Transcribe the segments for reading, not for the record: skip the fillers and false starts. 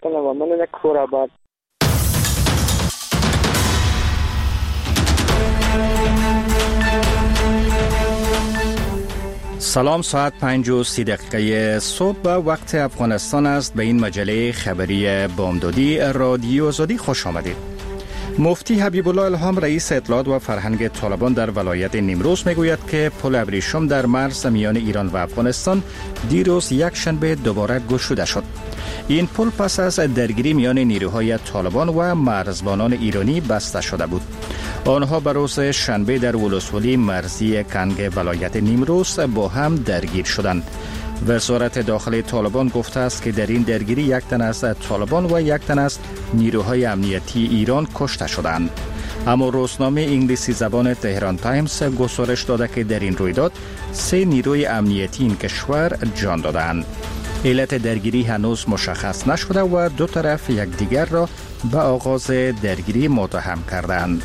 کنه و من یک کور آباد. سلام، ساعت 5:30 صبح و وقت افغانستان است. به این مجله خبری بامدادی رادیو آزادی خوش آمدید. مفتی حبیب الله الهام رئیس اطلاعات و فرهنگ طالبان در ولایت نیمروز میگوید که پل ابریشم در مرز میان ایران و افغانستان دیروز یک شنبه دوباره گشوده شد. این پل پس از درگیری میان نیروهای طالبان و مرزبانان ایرانی بسته شده بود. آنها به روز شنبه در ولسوالی مرزی کنگ ولایت نیمروز با هم درگیر شدند. وزارت داخلی طالبان گفته است که در این درگیری یک تن از طالبان و یک تن از نیروهای امنیتی ایران کشته شدند. اما روزنامه انگلیسی زبان تهران تایمز گزارش داده که در این رویداد 3 نیروی امنیتی این کشور جان دادند. علت درگیری هنوز مشخص نشده و دو طرف یکدیگر را به آغاز درگیری متهم کردند.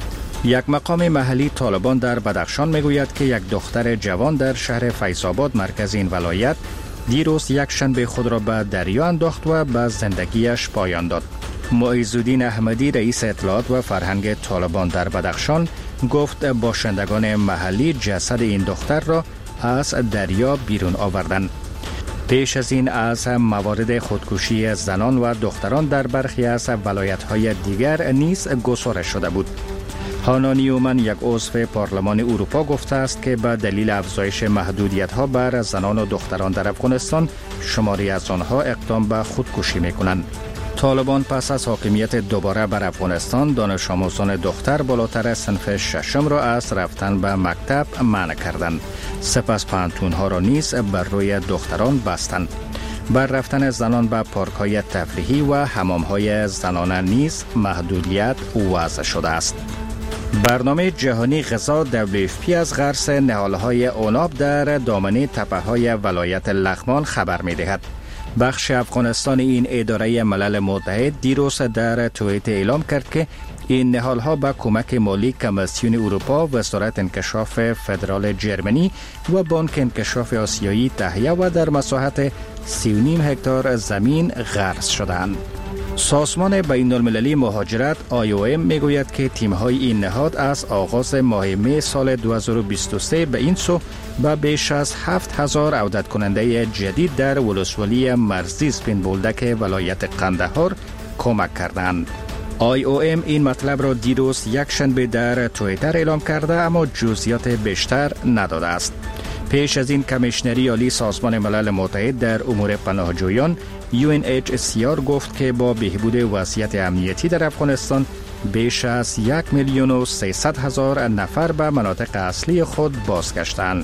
یک مقام محلی طالبان در بدخشان میگوید که یک دختر جوان در شهر فیض‌آباد مرکز این ولایت دیروز یک شنبه خود را به دریا انداخت و به زندگیش پایان داد. معیزالدین احمدی رئیس اطلاعات و فرهنگ طالبان در بدخشان گفت باشندگان محلی جسد این دختر را از دریا بیرون آوردند. پیش از این از موارد خودکشی زنان و دختران در برخی از ولایت‌های دیگر نیز گزارش شده بود. هانا نیومن یک عضو پارلمان اروپا گفته است که به دلیل افزایش محدودیت‌ها بر زنان و دختران در افغانستان شماری از آنها اقدام به خودکشی می‌کنند. طالبان پس از حاکمیت دوباره بر افغانستان دانش آموزان دختر بالاتر صنف ششم را از رفتن به مکتب منع کردند. سپس پانتون‌ها را نیز بر روی دختران بستند. بر رفتن زنان به پارک‌های تفریحی و حمام‌های زنانه نیز محدودیت وضع شده است. برنامه جهانی غذا WFP از غرس نهال‌های عناب در دامنه تپه‌های ولایت لغمان خبر می‌دهد. بخش افغانستان این اداره ملل متحد دیروز در توییت اعلام کرد که این نهال‌ها با کمک مالی کمیسیون اروپا، وزارت انکشاف فدرال جرمنی و بانک انکشاف آسیایی تهیه و در مساحت 3.5 هکتار زمین غرس شدند. سازمان بین‌المللی مهاجرت IOM میگوید که تیم‌های این نهاد از آغاز ماه می سال 2023 به این سو به بیش از 7,000 عودت کننده جدید در ولسوالی مرزی سپین بولدک ولایت قندهار کمک کردند. IOM این مطلب را دیروز یک شنبه در توییتر اعلام کرده اما جزئیات بیشتر نداده است. پیش از این کمیشنری عالی سازمان ملل متحد در امور پناهجویان UNHCR گفت که با بهبود وضعیت امنیتی در افغانستان بیش از 1,300,000 نفر به مناطق اصلی خود بازگشتند.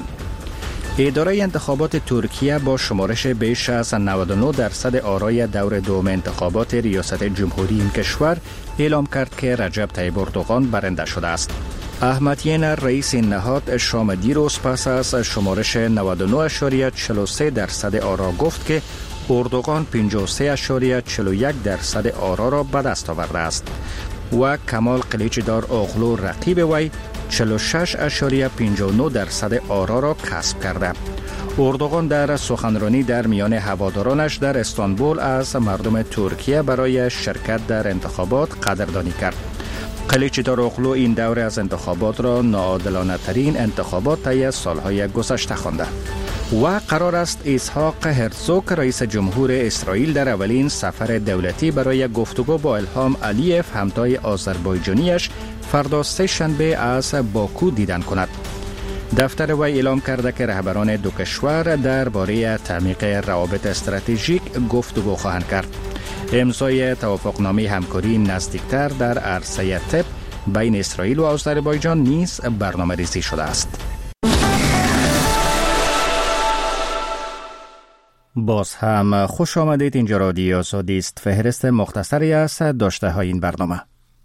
اداره انتخابات ترکیه با شمارش بیش از 99% آرای دور دوم انتخابات ریاست جمهوری این کشور اعلام کرد که رجب طیب اردوغان برنده شده است. احمد ینر رئیس این نهاد شام دیروز پس از شمارش 99.43% آرا گفت که اردوغان 53.41% آرا را به دست آورده است و کمال قلیچدار اوغلو رقیب وی 46.59% آرا را کسب کرده. اردوغان در سخنرانی در میان هوادارانش در استانبول از مردم ترکیه برای شرکت در انتخابات قدردانی کرد. قلیچدار اوغلو این دوره از انتخابات را ناعادلانه ترین انتخابات طی سالهای گذشته خوانده. و قرار است اسحاق هرزوگ رئیس جمهور اسرائیل در اولین سفر دولتی برای گفتگو با الهام علیف همتای آذربایجانیش فردا سه شنبه از باکو دیدن کند. دفتر وی اعلام کرده که رهبران دو کشور درباره تعمیق روابط استراتژیک گفتگو خواهند کرد. امضای توافقنامه همکاری نزدیکتر در عرصه طب بین اسرائیل و آذربایجان نیز برنامه‌ریزی شده است. باز هم خوش آمدید. اینجا رادیو آزادی است. فهرست مختصری از داشته های این برنامه.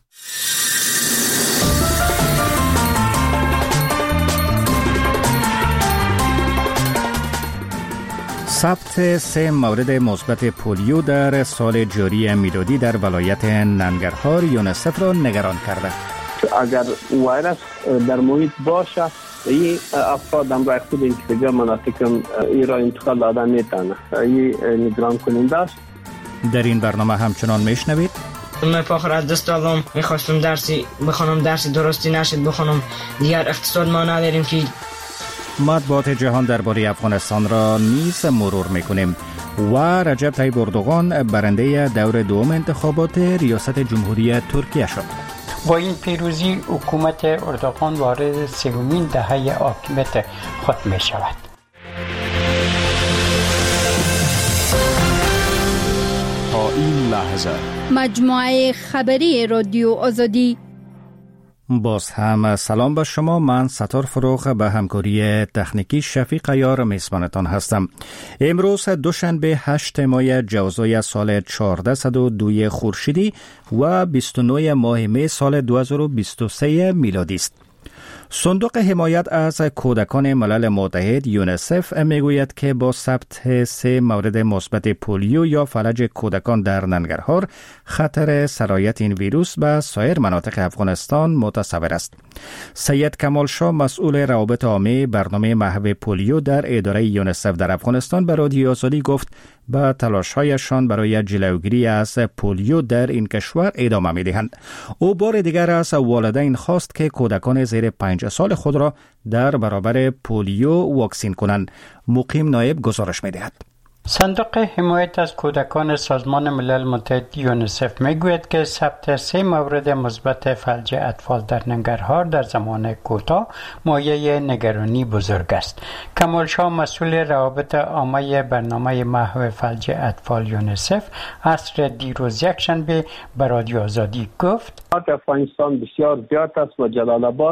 ثبت 3 مورد مثبت پولیو در سال جاری میلادی در ولایت ننگرهار یونیسف را نگران کرده. اگر ویروس در محیط باشه این افراد هم را خود اینکه مناطق ای را انتقال دادن میتونه. این نگران کننده است در این برنامه همچنان میشنوید من فاخر از دست دادم، میخواستم درسی بخونم، درسی درستی نشد بخونم، دیگر اقتصاد ما نداریم که. مطبوعات جهان درباره افغانستان را نیز مرور میکنیم و رجب طیب اردوغان برنده دور دوم انتخابات ریاست جمهوری ترکیه شد. با این پیروزی حکومت اردوغان وارد سومین دهه حاکمیت خود می شود. تا این لحظه مجموعه خبری رادیو آزادی. باز هم سلام به شما. من ستار فروغ به همکاری تکنیکی شفیق عیار میزبانتان هستم. امروز دوشنبه 8 ماه جوزای سال 1402 خورشیدی و 29 ماه می سال 2023 میلادی است. صندوق حمایت از کودکان ملل متحد یونیسف میگوید که با ثبت 3 مورد مثبت پولیو یا فلج کودکان در ننگرهار خطر سرایت این ویروس به سایر مناطق افغانستان متصور است. سید کمال شاه مسئول روابط عامه برنامه محو پولیو در اداره یونیسف در افغانستان به رادیو آزادی گفت با تلاش‌هایشان برای جلوگیری از پولیو در این کشور ادامه می‌دهند. او بار دیگر از والدین خواست که کودکان زیر 5 سال خود را در برابر پولیو واکسین کنند. مقیم نایب گزارش می‌دهد. صندوق حمایت از کودکان سازمان ملل متحد یونیسف میگوید که ثبت 3 مورد مثبت فلج اطفال در ننگرهار در زمان کوتاه مایه نگرانی بزرگ است. کمال شاه مسئول روابط عامه برنامه محو فلج اطفال یونیسف عصر دیروز یکشنبه به رادیو آزادی گفت افغانستان بسیار زیاد است و جلال آباد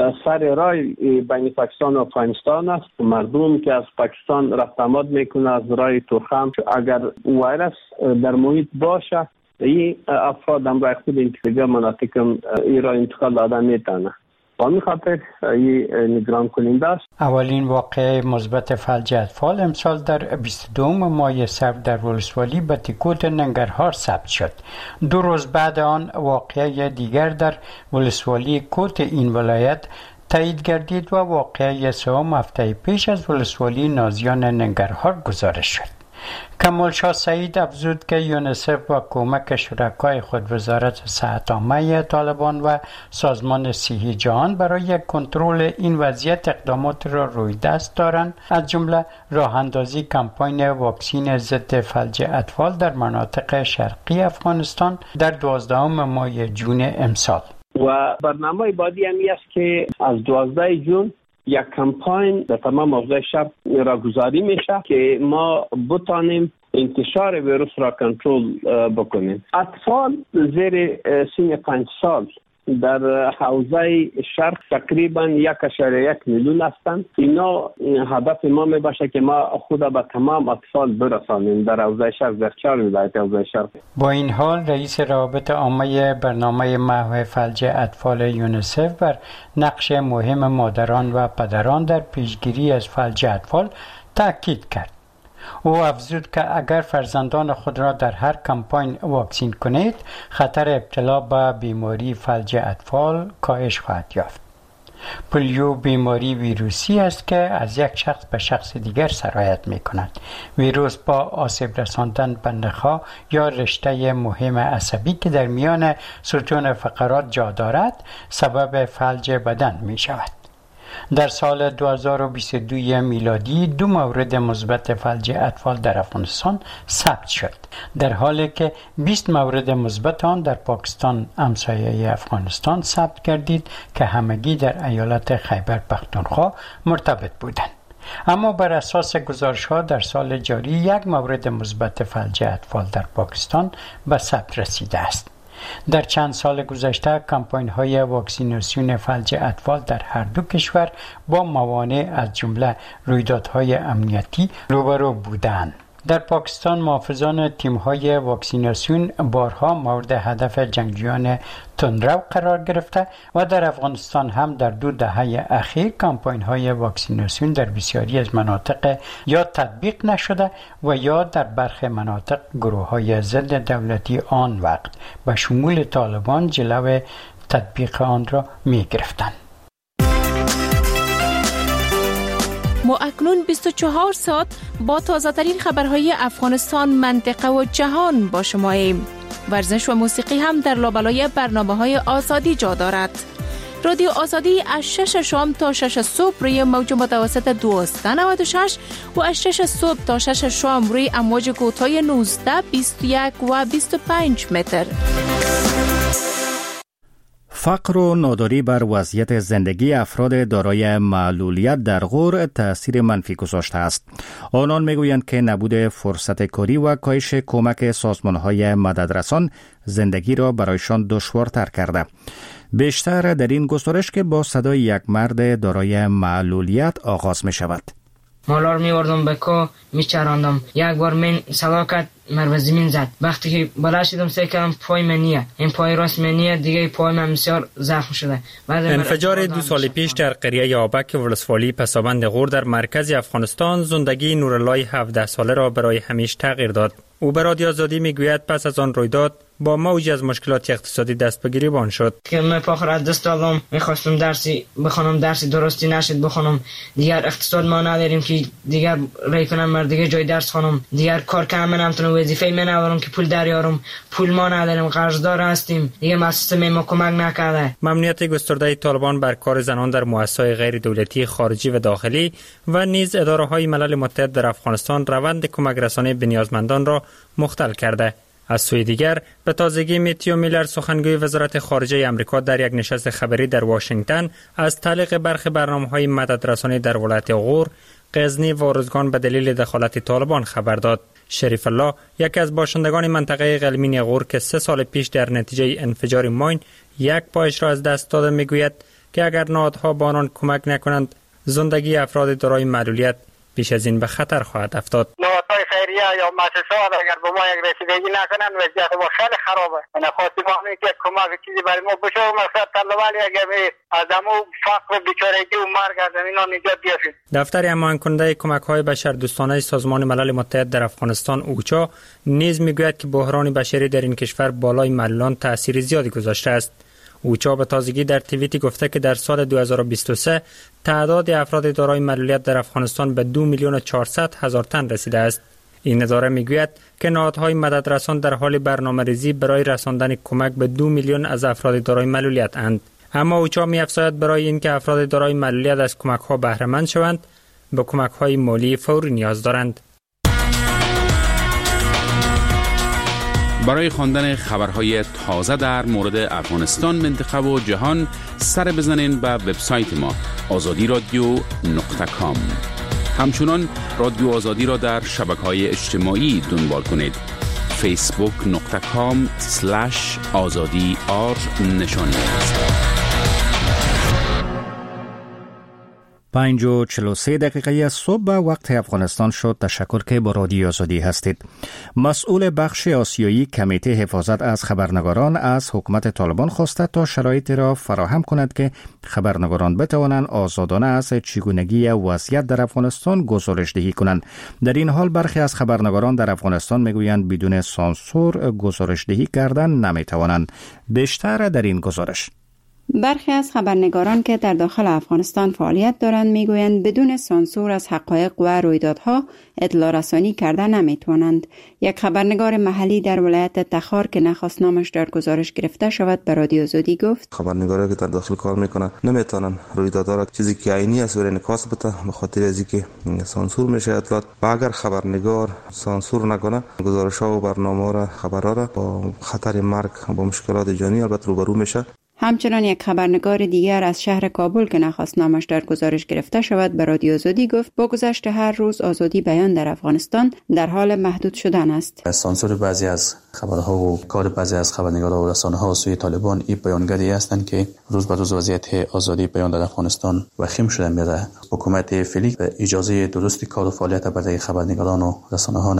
سر راه بین پاکستان و افغانستان است. مردم که از پاکستان رفت آمد میکنه از راه تورخم، اگر ویروس در محیط باشه این افراد هم راه خود این دیگر مناطق این را انتقال دادن میتونه. با این خاطر این نگران کننده است. اولین واقعه مثبت فلج اطفال امسال در 22 ماه سرد در ولسوالی بتیکوت ننگرهار ثبت شد. 2 روز بعد آن واقعه دیگر در ولسوالی کوت این ولایت تایید گردید و واقعه سوم هفته پیش از ولسوالی نازیان ننگرهار گزارش شد. کمال شاه سعید افزود که یونیسف با کمک شرکای خود وزارت صحت عامه طالبان و سازمان صحی جهان برای کنترل این وضعیت اقدامات را روی دست دارند، از جمله راه اندازی کمپاین واکسین ضد فلج اطفال در مناطق شرقی افغانستان در 12 ماه جون امسال. و برنامه بعدی همی است که از 12 جون یک کمپاین در تمام اوضاع شهر را گذاری میشه که ما بتانیم انتشار ویروس را کنترل بکنیم. اطفال زیر سن 5 سال در حوزه شرق تقریبا 1.1 میلیون هستند. اینا هدف ما می باشه که ما خود به تمام اطفال برسانیم در حوزه شرق، در 4 ولایت حوزه شرق. با این حال رئیس روابط عامه برنامه محو فلج اطفال یونیسف بر نقش مهم مادران و پدران در پیشگیری از فلج اطفال تاکید کرد. او افزود که اگر فرزندان خود را در هر کمپاین واکسین کنید، خطر ابتلا به بیماری فلج اطفال کاهش خواهد یافت. پولیو بیماری ویروسی است که از یک شخص به شخص دیگر سرایت می کند. ویروس با آسیب رساندن به نخاع یا رشته مهم عصبی که در میان ستون فقرات جا دارد، سبب فلج بدن می شود. در سال 2022 میلادی 2 مورد مثبت فلج اطفال در افغانستان ثبت شد، در حالی که 20 مورد مثبت آن در پاکستان همسایه افغانستان ثبت گردید که همگی در ایالت خیبر پختونخوا مرتبط بودند. اما بر اساس گزارش‌ها در سال جاری 1 مورد مثبت فلج اطفال در پاکستان به ثبت رسیده است. در چند سال گذشته کمپاین‌های واکسیناسیون فلج اطفال در هر دو کشور با موانع از جمله رویدادهای امنیتی روبرو بودند. در پاکستان محافظان تیم‌های واکسیناسیون بارها مورد هدف جنگجویان تندرو قرار گرفته و در افغانستان هم در 2 دهه اخیر کمپاین‌های واکسیناسیون در بسیاری از مناطق یا تطبیق نشده و یا در برخی مناطق گروه‌های ضد دولتی آن وقت به شمول طالبان جلو تطبیق آن را می‌گرفتند. ما اکنون 24 ساعت با تازه ترین خبرهای افغانستان، منطقه و جهان با شماییم. ورزش و موسیقی هم در لابلای برنامه‌های آزادی جا دارد. رادیو آزادی از 6 شام تا 6 صبح روی موج متوسط 1296 و از 6 صبح تا 6 شام روی امواج کوتاه 19، 21 و 25 متر. فقر و ناداری بر وضعیت زندگی افراد دارای معلولیت در غور تأثیر منفی گذاشته است. آنان میگویند که نبود فرصت کاری و کاهش کمک سازمان‌های مددرسان زندگی را برایشان دشوارتر کرده. بیشتر در این گزارش که با صدای یک مرد دارای معلولیت آغاز می شود. مالار میوردم به کو میچراندم. یک بار من سلاکت مر به زمین زد. وقتی که بالا شدم سعی کردم پای منیه، این پای راست منیه دیگه، پای من بسیار زخم شده. انفجار 2 سال پیش در قریه آبک ولسوالی پسابند غور در مرکز افغانستان زندگی نورالله 17 ساله را برای همیشه تغییر داد. او به رادیو آزادی میگوید پس از آن رویداد با موج از مشکلات اقتصادی دست به گریبان شد. که من پاخر از دست دادم، میخواستم درسی بخونم، درسی درستی نشد بخونم. دیگر اقتصاد ما نداریم که دیگر رای کنم مر دیگه جای درس خونم. دیگر کار کنم نمیتونم، وظیفه من ندارم که پول دریارم. پول ما نداریم، قرضدار هستیم. دیگه مؤسسه ما کمک نکرده. ممنوعیت گسترده طالبان بر کار زنان در مؤسسات غیر دولتی خارجی و داخلی و نیز اداره‌های ملل متحد در افغانستان روند کمک رسانی به نیازمندان را مختل کرده. از سوی دیگر به تازگی میتیو میلر سخنگوی وزارت خارجه آمریکا در یک نشست خبری در واشنگتن از تعلیق برخی برنامه‌های مددرسانی در ولایت غور، غزنی و ارزگان به دلیل دخالت طالبان خبر داد. شریف الله، یکی از باشندگان منطقه قلمین غور که 3 سال پیش در نتیجه انفجار ماین یک پایش را از دست داده، میگوید که اگر نهادها با آنان کمک نکنند زندگی افراد دارای معلولیت بیش از این به خطر خواهد افتاد. نهادهای خیریه یا مؤسسات اگر به ما یک رسیدگی نکنند وضعیت ما خیلی خرابه. من خواستم که کمک چیزی برای ما بشه و مقصد طلبانی اگر از همون فقر و بیچارگی و مرگ از اینا نجات بیافید. دفتر هماهنگ کننده کمک‌های بشردوستانه سازمان ملل متحد در افغانستان اوچا نیز میگوید که بحران بشری در این کشور بالای معلولان تأثیر زیادی گذاشته است. اوچا به تازگی در توییتی گفته که در سال 2023 تعداد افراد دارای معلولیت در افغانستان به 2,400,000 تن رسیده است. این اداره میگوید که نهادهای مددرسان در حال برنامه‌ریزی برای رساندن کمک به 2 میلیون از افراد دارای معلولیت اند. اما اوچا می‌افزاید برای اینکه افراد دارای معلولیت از کمک‌ها بهره مند شوند، به کمک‌های مالی فوری نیاز دارند. برای خواندن خبرهای تازه در مورد افغانستان، منطقه و جهان سر بزنین به وبسایت ما azadiradio.com. همچنان رادیو آزادی را در شبکه‌های اجتماعی دنبال کنید. facebook.com/azadi_r نشانی. 5:43 صبح به وقت افغانستان شد. تشکر که با رادیو آزادی هستید. مسئول بخش آسیایی کمیته حفاظت از خبرنگاران از حکومت طالبان خواسته تا شرایطی را فراهم کند که خبرنگاران بتوانند آزادانه از چگونگی وضعیت در افغانستان گزارش دهی کنند. در این حال برخی از خبرنگاران در افغانستان میگویند بدون سانسور گزارش دهی کردن نمیتوانند. بیشتر در این گزارش. برخی از خبرنگاران که در داخل افغانستان فعالیت دارند میگویند بدون سانسور از حقایق و رویدادها اطلاع رسانی کردن نمیتوانند. یک خبرنگار محلی در ولایت تخار که نخواست نامش در گزارش گرفته شود به رادیو آزادی گفت خبرنگاری که در داخل کار میکنن نمیتونن رویدادها را چیزی که عینی است انعکاس بده، به خاطر از اینکه سانسور میشه اطلاعات. و اگر خبرنگار سانسور نکنه گزارش‌ها و برنامه‌ها را خبرها را با خطر مرگ با مشکلات جانی البته روبرو میشه. همچنان یک خبرنگار دیگر از شهر کابل که نخواست نامش در گزارش گرفته شود به رادیو آزادی گفت با گذشت هر روز آزادی بیان در افغانستان در حال محدود شدن است. سانسور بعضی از خبرها و کار بعضی از خبرنگاران و رسانه‌ها سوی طالبان این بیانگری هستند که روز به روز وضعیت آزادی بیان در افغانستان وخیم شده میره. حکومت فعلی اجازه درستی کار و فعالیت برای خبرنگاران و رسانه‌ها نمیدن.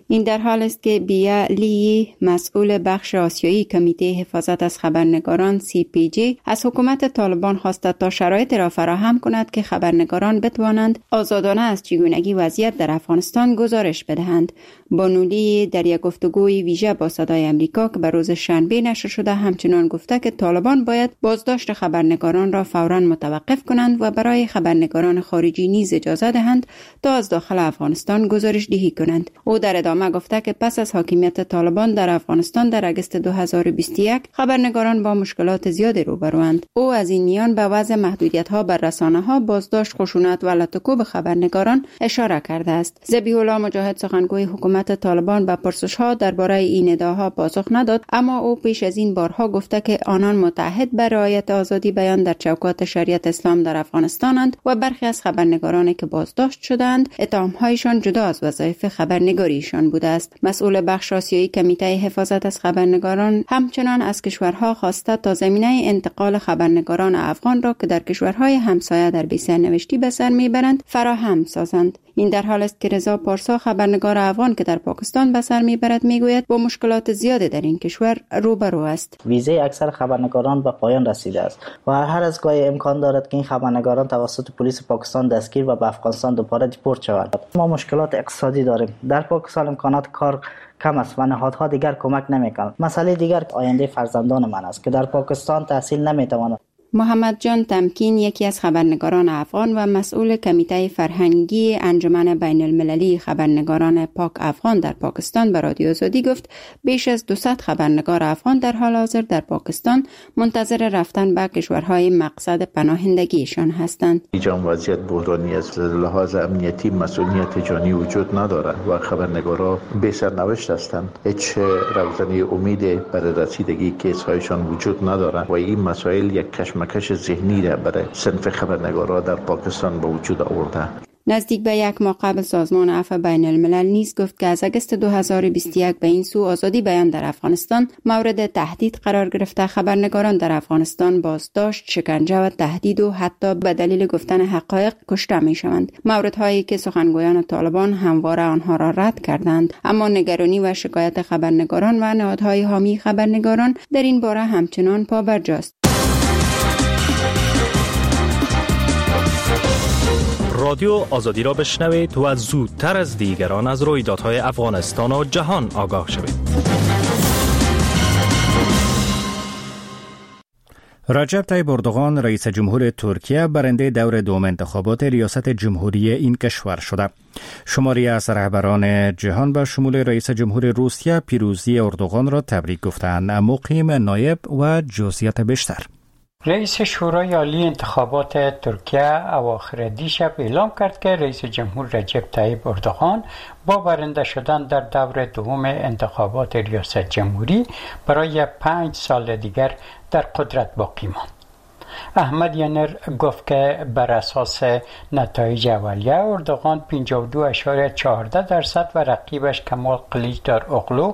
این در حال است که بیا لی، مسئول بخش آسیایی کمیته حفاظت از خبرنگاران CPJ، از حکومت طالبان خواسته تا شرایط را فراهم کند که خبرنگاران بتوانند آزادانه از چگونگی وضعیت در افغانستان گزارش بدهند. بانو لی در یک گفتگوی ویژه با صدای امریکا که به روز شنبه نشر شده همچنان گفته که طالبان باید بازداشت خبرنگاران را فوراً متوقف کنند و برای خبرنگاران خارجی نیز اجازه دهند تا از داخل افغانستان گزارش دهی کنند. او در ادامه گفته که پس از حاکمیت طالبان در افغانستان در اگست 2021 خبرنگاران با مشکلات زیادی روبروند. او از این میان به وضع محدودیت‌ها بر رسانه‌ها، بازداشت، خشونت و لطکوب خبرنگاران اشاره کرده است. ذبیح الله مجاهد سخنگوی حکومت طالبان به پرسش‌ها درباره این ادعاها پاسخ نداد، اما او پیش از این بارها گفته که آنان متحد به رعایت آزادی بیان در چوکات شریعت اسلام در افغانستانند و برخی از خبرنگارانی که بازداشت شدند اتهام‌هایشان جدا از وظایف خبرنگاریشان بوده است. مسئول بخش آسیایی کمیته حفاظت از خبرنگاران همچنان از کشورها خواسته تا زمینه انتقال خبرنگاران افغان را که در کشورهای همسایه در بی‌سرنوشتی به سر میبرند فراهم سازند. این در حال است که رضا پارسا، خبرنگار افغان که در پاکستان به سر میبرد، میگوید با مشکلات زیادی در این کشور روبرو است. ویزه اکثر خبرنگاران به پایان رسیده است و هر از گاهی امکان دارد که این خبرنگاران توسط پلیس پاکستان دستگیر و به افغانستان دوباره دیپورت شوند. ما مشکلات اقتصادی داریم. در پاکستان امکانات کار کم است و نهادها دیگر کمک نمیکنند. مسئله دیگر آینده فرزندان من است که در پاکستان تحصیل نمیتوانند. محمد جان تمکین، یکی از خبرنگاران افغان و مسئول کمیته فرهنگی انجمن بین المللی خبرنگاران پاک افغان در پاکستان، به رادیو آزادی گفت بیش از 200 خبرنگار افغان در حال حاضر در پاکستان منتظر رفتن به کشورهای مقصد پناهندگیشان هستند. اینجا وضعیت بحرانی است. از لحاظ امنیتی مسئولیت جانی وجود ندارد و خبرنگارا بی سرنوشت هستند. هیچ روزنه امید برای رسیدگی کیس‌هایشان وجود ندارد و این مسائل یک کشمکش ذهنی را برای صنف خبرنگارا در پاکستان به وجود آورده. نزدیک به یک ماه قبل سازمان عفو بین الملل نیز گفت که از اگست 2021 به این سو آزادی بیان در افغانستان مورد تهدید قرار گرفته. خبرنگاران در افغانستان بازداشت، شکنجه و تهدید و حتی به دلیل گفتن حقایق کشته می شوند. موردهایی که سخنگویان طالبان همواره آنها را رد کردند، اما نگرانی و شکایت خبرنگاران و نهادهای حامی خبرنگاران در این باره همچنان پابرجاست. رادیو آزادی را بشنوید و زودتر از دیگران از رویدادهای افغانستان و جهان آگاه شوید. رجب طیب اردوغان رئیس جمهور ترکیه برنده دور دوم انتخابات ریاست جمهوری این کشور شده. شماری از رهبران جهان به شمول رئیس جمهور روسیه پیروزی اردوغان را تبریک گفتند. مقیم نایب و جزئیات بیشتر. رئیس شورای عالی انتخابات ترکیه اواخر دیشب اعلام کرد که رئیس جمهور رجب طیب اردوغان با برنده شدن در دور دوم انتخابات ریاست جمهوری برای 5 سال دیگر در قدرت باقی ماند. احمد ینر گفت که بر اساس نتایج اولیه اردوغان 52.14% و رقیبش کمال کلیچدار اوغلو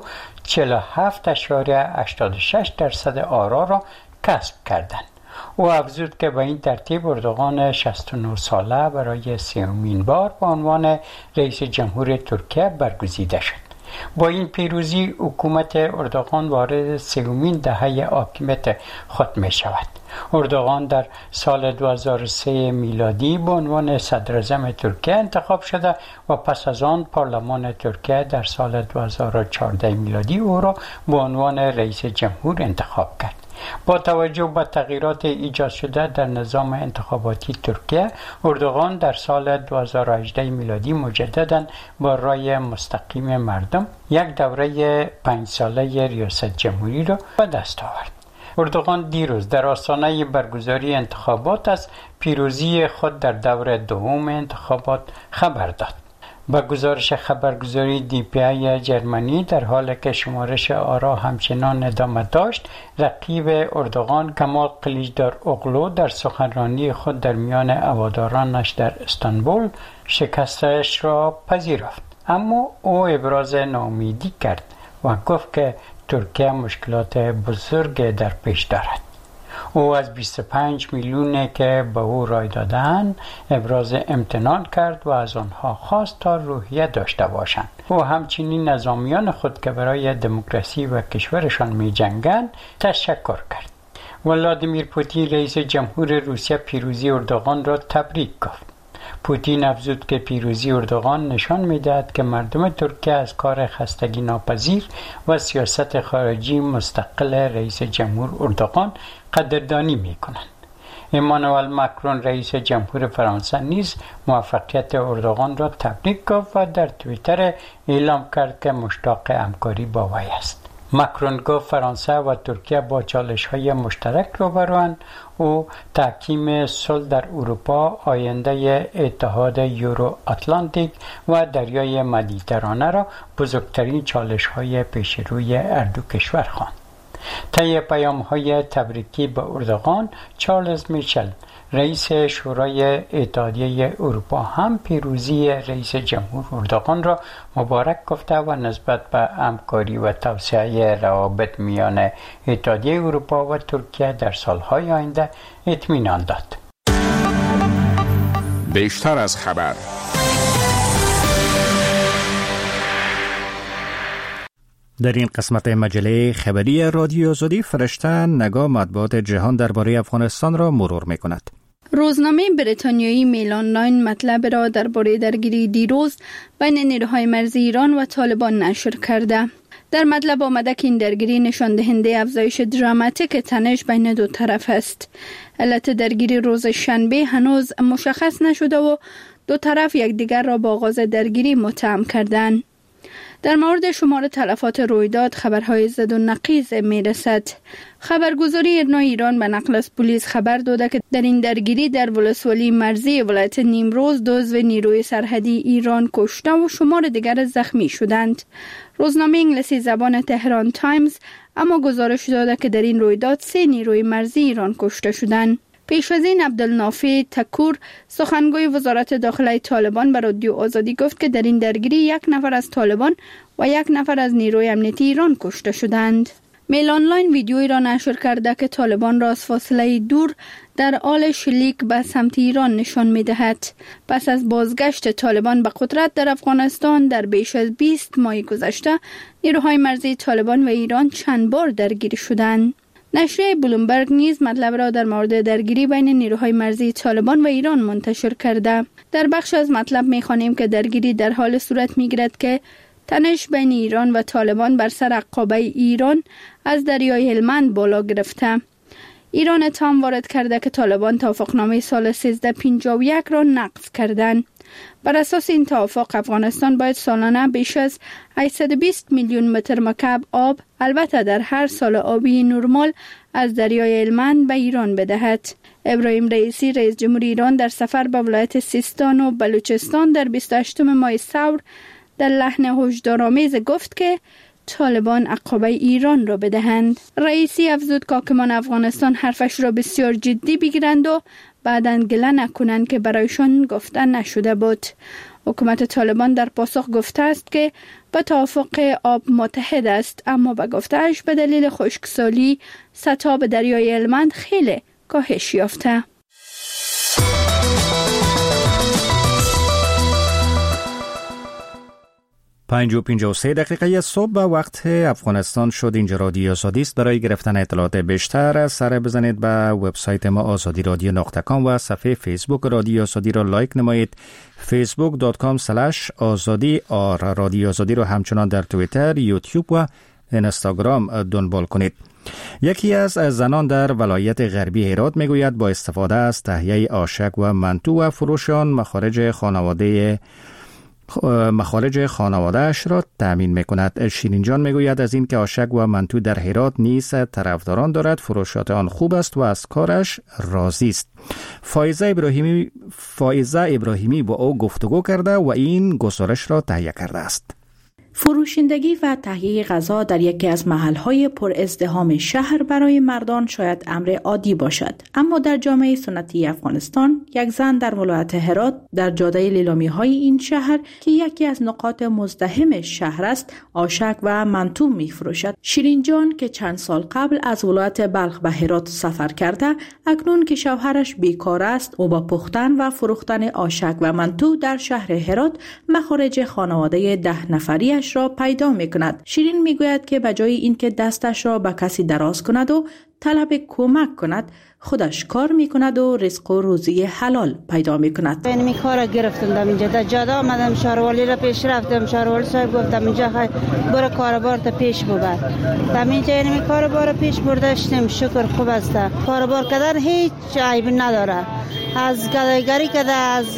47.86% آرا را کسب کردند. او افزود که به این ترتیب اردوغان 69 ساله برای سومین بار به عنوان رئیس جمهور ترکیه برگزیده شد. با این پیروزی حکومت اردوغان وارد سومین دهه حاکمیت خود می شود. اردوغان در سال 2003 میلادی به عنوان صدراعظم ترکیه انتخاب شده و پس از آن پارلمان ترکیه در سال 2014 میلادی او را به عنوان رئیس جمهور انتخاب کرد. با توجه به تغییرات ایجاد شده در نظام انتخاباتی ترکیه، اردوغان در سال 2018 میلادی مجددا با رای مستقیم مردم یک دوره 5 ساله ریاست جمهوری را به دست آورد. اردوغان دیروز در آستانه برگزاری انتخابات از پیروزی خود در دور دوم انتخابات خبر داد. با گزارش خبرگزاری DPI جرمنی، در حالی که شمارش آرا همچنان ادامه داشت، رقیب اردوغان کمال کلیچدار اوغلو در سخنرانی خود در میان هوادارانش در استانبول شکستش را پذیرفت، اما او ابراز ناامیدی کرد و گفت که ترکیه مشکلات بزرگ در پیش دارد. او از 25 میلیونی که به او رای دادند ابراز امتنان کرد و از آنها خواست تا روحیه داشته باشند. او همچنین نظامیان خود که برای دموکراسی و کشورشان می جنگند تشکر کرد. ولادیمیر پوتین رئیس جمهور روسیه پیروزی اردوغان را تبریک گفت. پوتین افزود که پیروزی اردوغان نشان می‌دهد که مردم ترکیه از کار خستگی ناپذیر و سیاست خارجی مستقل رئیس جمهور اردوغان قدردانی می‌کنند. امانوئل ماکرون رئیس جمهور فرانسه نیز موفقیت اردوغان را تبریک گفت و در توییتر اعلام کرد که مشتاق همکاری با وی است. ماکرون گفت فرانسه و ترکیه با چالش‌های مشترک روبروند. او تحکیم صلح در اروپا، آینده اتحاد یورو آتلانتیک و دریای مدیترانه را بزرگترین چالش‌های پیش روی هر دو کشور خواند. طی پیام‌های تبریکی به اردوغان، چارلز میشل رئیس شورای اتحادیه اروپا هم پیروزی رئیس جمهور اردوغان را مبارک گفته و نسبت به همکاری و توسعه روابط میان اتحادیه اروپا و ترکیه در سالهای آینده اطمینان داد. بیشتر از خبر. در این قسمت مجله خبری رادیو آزادی فرشته نگاه مطبوعات جهان درباره افغانستان را مرور می‌کند. روزنامه بریتانیایی میل آنلاین مطلب را درباره درگیری دیروز بین نیروهای مرزی ایران و طالبان نشر کرده. در مطلب آمده که این درگیری نشان دهنده افزایش دراماتیک تنش بین دو طرف است. علت درگیری روز شنبه هنوز مشخص نشده و دو طرف یکدیگر را با آغاز درگیری متهم کردند. در مورد شمار تلفات رویداد خبرهای زد و نقیض میرسد. خبرگزاری ایرنا ایران به نقل از پلیس خبر داده که در این درگیری در ولسوالی مرزی ولایت نیمروز دو عضو نیروی سرحدی ایران کشته و شمار دیگر زخمی شدند. روزنامه انگلیسی زبان تهران تایمز اما گزارش داده که در این رویداد 3 نیروی مرزی ایران کشته شدند. پیش از این عبدالنافع تکور سخنگوی وزارت داخله طالبان به رادیو آزادی گفت که در این درگیری 1 نفر از طالبان و 1 نفر از نیروی امنیتی ایران کشته شدند. میل آنلاین ویدیویی را نشر کرده که طالبان را از فاصله دور در حال شلیک به سمت ایران نشان می‌دهد. پس از بازگشت طالبان به قدرت در افغانستان در بیش از 20 ماه گذشته نیروهای مرزی طالبان و ایران چند بار درگیر شدند. نشریه بلومبرگ نیز مطلب را در مورد درگیری بین نیروهای مرزی طالبان و ایران منتشر کرده. در بخش از مطلب می‌خوانیم که درگیری در حال صورت می‌گیرد که تنش بین ایران و طالبان بر سر عقابه ایران از دریای هلمند بالا گرفته. ایران اتهام وارد کرده که طالبان توافقنامه سال 1351 را نقض کردند. بر اساس این توافق افغانستان باید سالانه بیش از 820 میلیون متر مکعب آب البته در هر سال آبی نرمال از دریای هلمند به ایران بدهد. ابراهیم رئیسی رئیس جمهور ایران در سفر به ولایت سیستان و بلوچستان در 28 ماه ثور در لحن هشدارآمیز گفت که طالبان عقابه ایران را بدهند. رئیسی افزود که حاکمان افغانستان حرفش را بسیار جدی بگیرند و بعداً گله نکنند که برایشان گفته نشده بود. حکومت طالبان در پاسخ گفته است که به توافق آب متحد است، اما به گفته‌اش به دلیل خشکسالی سطح آب دریای هلمند خیلی کاهش یافته. 5:53 صبح به وقت افغانستان شد. اینجا رادیو آزادی است. برای گرفتن اطلاعات بیشتر سر بزنید به وبسایت ما azadiradyo.com و صفحه فیسبوک رادیو آزادی را لایک نمایید. facebook.com/azadi رادیو آزادی را همچنان در توییتر، یوتیوب و اینستاگرام دنبال کنید. یکی از زنان در ولایت غربی هرات میگوید با استفاده از تهیه آشک و منتو و فروشان مخارج خانواده‌اش را تأمین می‌کند. شیرین جان میگوید از این که آشک و منتو در هرات نیز طرفداران دارد، فروشات آن خوب است و از کارش راضی است. فائزه ابراهیمی با او گفتگو کرده و این گزارش را تهیه کرده است. فروشندگی و تهیه غذا در یکی از محل‌های پر ازدحام شهر برای مردان شاید امر عادی باشد، اما در جامعه سنتی افغانستان یک زن در ولایت هرات در جاده لیلامی‌های این شهر که یکی از نقاط مزدحم شهر است آشک و منتو می‌فروشد. شیرین جان که چند سال قبل از ولایت بلخ به هرات سفر کرده، اکنون که شوهرش بیکار است او با پختن و فروختن آشک و منتو در شهر هرات مخارج خانواده 10 نفریش را پیدا می کند. شیرین می گوید که بجای اینکه دستش را به کسی دراز کند و طلب کمک کند، خودش کار می کند و رزق و روزی حلال پیدا می کند. من می کار گرفتم در اینجا، در جاده آمدم، شهروالی را پیش رفتم، شهروالی صاحب گفتم اینجا برو کاربار تا پیش ببر. در اینجا یعنی کاربار پیش برداشتم، شکر خوب است. کاربار کردن هیچ عیب نداره. از گدایگری کده، از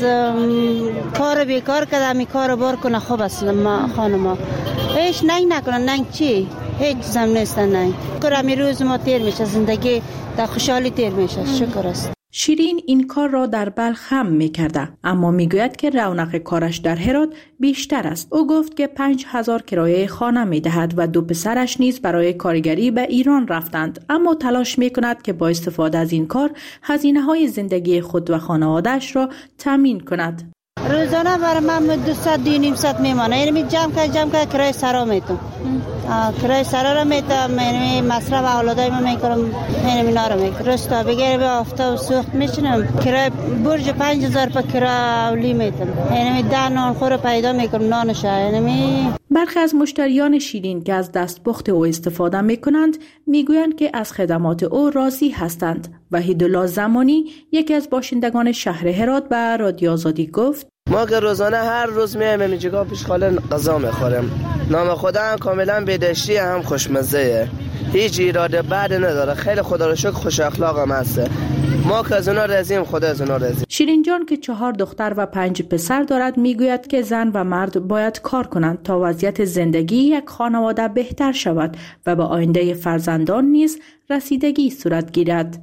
کار بیکار کده، می کاربار کنه خوب است. خانم هیچ ننگ نکنه، ننگ چی؟ هیچ زم نیستن ننگ. کرامی روز ما تیر میشه، زندگی در خوشحالی تیر میشه، شکر است. شیرین این کار را در بلخ هم میکرده، اما میگوید که رونق کارش در هرات بیشتر است. او گفت که 5000 کرایه خانه میدهد و 2 پسرش نیز برای کارگری به ایران رفتند، اما تلاش میکند که با استفاده از این کار هزینه های زندگی خود و خانواده‌اش را تامین کند. روزانه برای من 200-200 میمانه، یعنی جمع که کرایه سرا میتونم، کرایه سرا را میتونم، یعنی مصرف اولادای من میکنم، یعنی اینا را میکنم. رستا بگیره به آفتاب سوخت میشنم، کرایه برج 5000 پر کرایه اولی میتونم، یعنی 10 نان خور پیدا میکنم، نانش. یعنی برخی از مشتریان شیرین که از دستپخت او استفاده میکنند میگویند که از خدمات او راضی هستند. وحیدالله زمانی یکی از باشندگان شهر هرات به رادیو آزادی گفت: ما که روزانه هر روز میایم اینجا پیش خاله غذا میخوریم، نام خدا هم کاملا بدشتی هم خوشمزه، هیچ ایراد بد نداره، خیلی خدا رو شکر خوش اخلاق هم هست. ما که از اونا رضیم، خدا از اونا رضی. شیرین جان که 4 دختر و 5 پسر دارد میگوید که زن و مرد باید کار کنند تا وضعیت زندگی یک خانواده بهتر شود و به آینده فرزندان نیز رسیدگی صورت گیرد.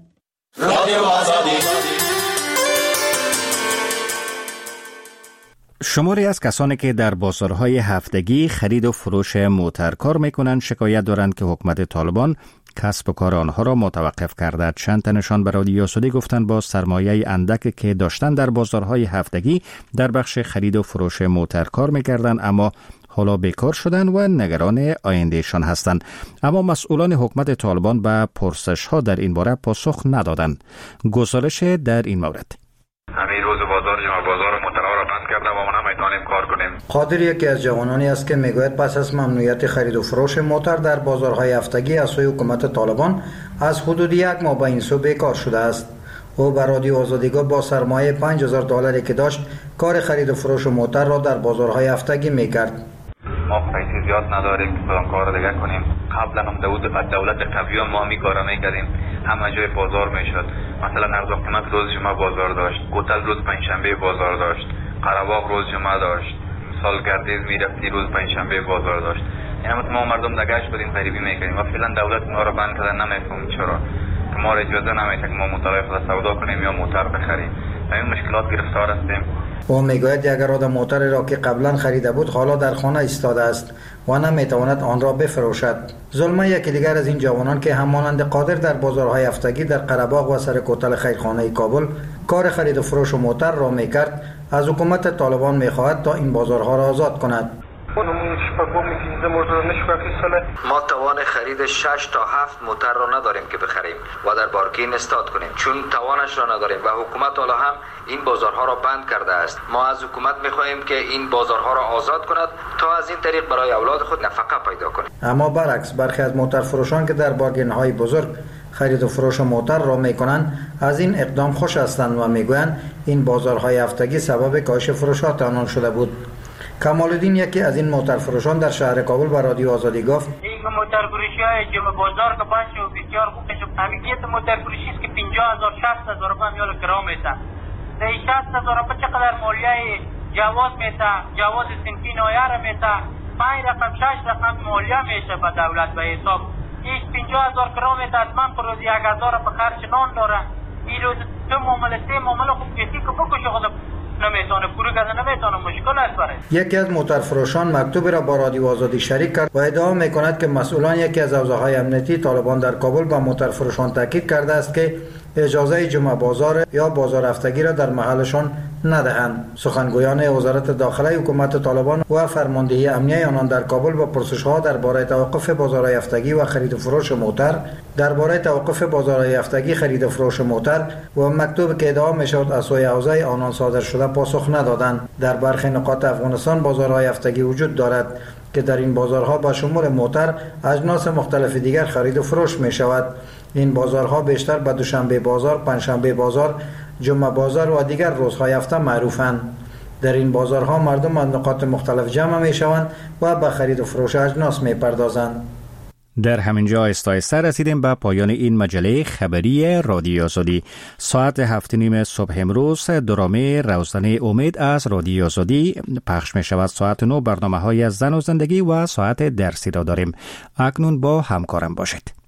شماری از کسانی که در بازارهای هفتگی خرید و فروش موتر کار میکنند شکایت دارند که حکومت طالبان کسب و کار آنها را متوقف کرده. چند تنشان به رادیو آزادی گفتند با سرمایه اندک که داشتن در بازارهای هفتگی در بخش خرید و فروش موتر کار میکردند، اما حالا بیکار شدن و نگران آیندهشان هستند. اما مسئولان حکومت طالبان به پرسش ها در این باره پاسخ ندادند. گزارش در این مورد: همین روز بازار موتر را بند کرده و ما نمیتونیم کار کنیم. قادر یکی از جوانانی است که میگوید پس از ممنوعیت خرید و فروش موتر در بازارهای هفتگی از سوی حکومت طالبان از حدود 1 ماه به این سو بیکار شده است. او به رادیو آزادی گفت با سرمایه $5000 که داشت کار خرید و فروش موتر را در بازارهای هفتگی میکرد. ما پیسه زیاد نداریم که کدام کار دیگه کنیم. قبلا هم دولت قوی ما میکارا میکردیم، همه جای بازار میشد. مثلا نرزاقناک روز جمعه بازار داشت، گوتل روز پنجشنبه بازار داشت، قره‌باغ روز جمعه داشت، سالگردیز میرفتی روز پنجشنبه بازار داشت. یعنی ما مردم دگش بودیم غریبی میکردیم و فعلا دولت ما رو بند کرده. نمیفهمیم چرا که ما را اجازه نمیده که ما موتر خود سودا کنیم یا موتر بخریم. این مشکلات گرفتار هستیم. او میگوید یک اراده موتر را که قبلا خریده بود حالا در خانه ایستاده است و نمیتواند آن را بفروشد. ظلمه یکی دیگر از این جوانان که همانند قادر در بازارهای هفتگی در قره‌باغ و سر کوتل خیرخانه کابل کار خرید و فروش موتر را میکرد، از حکومت طالبان میخواهد تا این بازارها را آزاد کند. ما توان خرید 6 تا 7 موتر را نداریم که بخریم و در بارکین استاد کنیم، چون توانش را نداریم و حکومت حالا هم این بازارها را بند کرده است. ما از حکومت میخواهیم که این بازارها را آزاد کند تا از این طریق برای اولاد خود نفقه پیدا کنیم. اما برعکس برخی از موتر فروشان که در بارگین‌های بزرگ خرید و فروش موتر را میکنند از این اقدام خوش هستند و میگویند این بازارهای هفتگی سبب کاهش فروشات آنان شده بود. کمال‌الدین یکی از این موتر فروشان در شهر کابل به رادیو آزادی گفت: این موتر فروشی های جمع بازار که باشه و بسیار خوب میشه. حقیقت موتر فروشی است که 50000 60000 روپیه میال کرا میته. در 60000 روپیه چقدر مالیه جواز میته، جواز صنفی نویار میته، 5 رقم 6 رقم مالیه میشه به دولت به حساب. این 50000 کرا میته، من پر روز 1000 په خرج نان داره. این روز 2 معامله 3 معامله خوب کسی که بکشه خود نمیتونه پوری کنه، نمیتونه مشکل است برای. یکی از موترفروشان مکتوبی را با رادیو آزادی شریک کرد و ادعا میکند که مسئولان یکی از حوزه‌های امنیتی طالبان در کابل با موترفروشان تاکید کرده است که اجازه جمعه بازار یا بازار هفتگی را در محلشان ندهند. سخنگویان وزارت داخله حکومت طالبان و فرماندهی امنیه آنان در کابل با پرسش‌ها درباره توقف بازارهای هفتگی و خرید و فروش موتر، درباره توقف بازارهای هفتگی، خرید و فروش موتر و مکتوبی که ادعا می‌شود از سوی حوزه آنان صادر شده پاسخ ندادند. در برخی نقاط افغانستان بازارهای هفتگی وجود دارد که در این بازارها با شمول موتر اجناس مختلف دیگر خرید و فروش می شود. این بازارها بیشتر به دوشنبه بازار، پنجشنبه بازار، جمعه بازار و دیگر روزهای هفته معروفند. در این بازارها مردم از نقاط مختلف جمع می شوند و به خرید و فروش اجناس می پردازند. در همینجا آهسته رسیدیم به پایان این مجله خبری رادیو آزادی. ساعت 7:30 صبح امروز درامه روزنه امید از رادیو آزادی پخش می شود. ساعت 9 برنامه های زن و زندگی و ساعت درسی را داریم. اکنون با همکارم باشید.